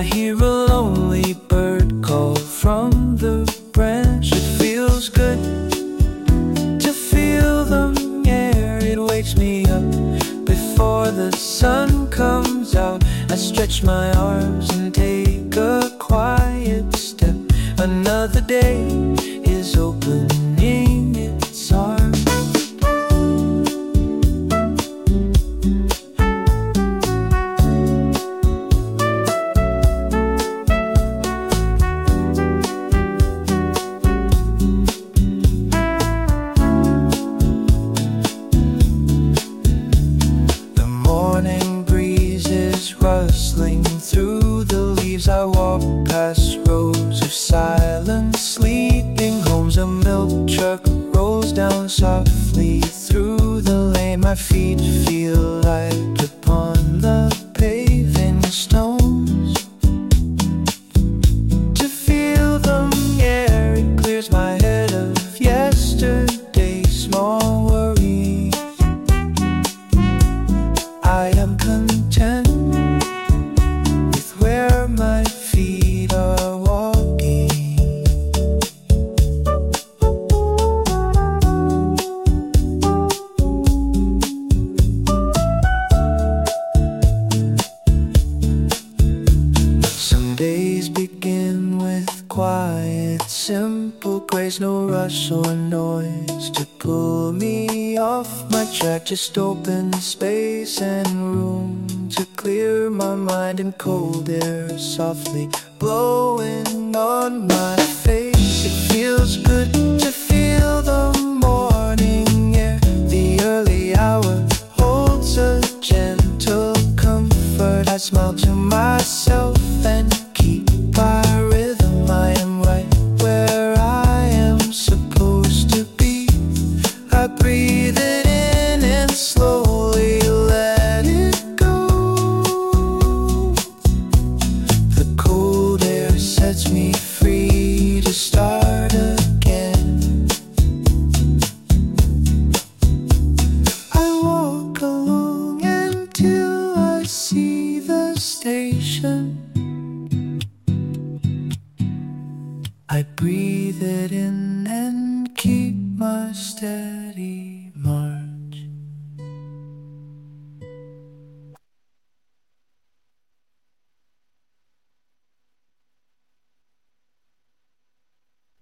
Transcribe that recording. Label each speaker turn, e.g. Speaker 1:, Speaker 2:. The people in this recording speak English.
Speaker 1: hear a lonely bird call from the branch. It feels good to feel the air. It wakes me up before the sun comes out. I stretch my arms and take a quiet step. Another day is opening its arms. Rustling through the leaves, I walk past rows of silent sleeping homes. A milk truck rolls down softly through the lane. My feet feel light upon the paving stones. To feel the air, it clears my head of yesterday's small worries. I am content where my feet are walking. Some days begin with quiet, simple grace. No rush or noise to pull me off my track. Just open space and room to clear my mind, and cold air softly blowing on my face. It feels good to feel the morning air. The early hour holds a gentle comfort. I smile to myself and keep my rhythm. I am right where I am supposed to be. I breathe it in and slowly let it go. The cold air sets me free to start again. I walk along until I see the station. I breathe it in and keep my steady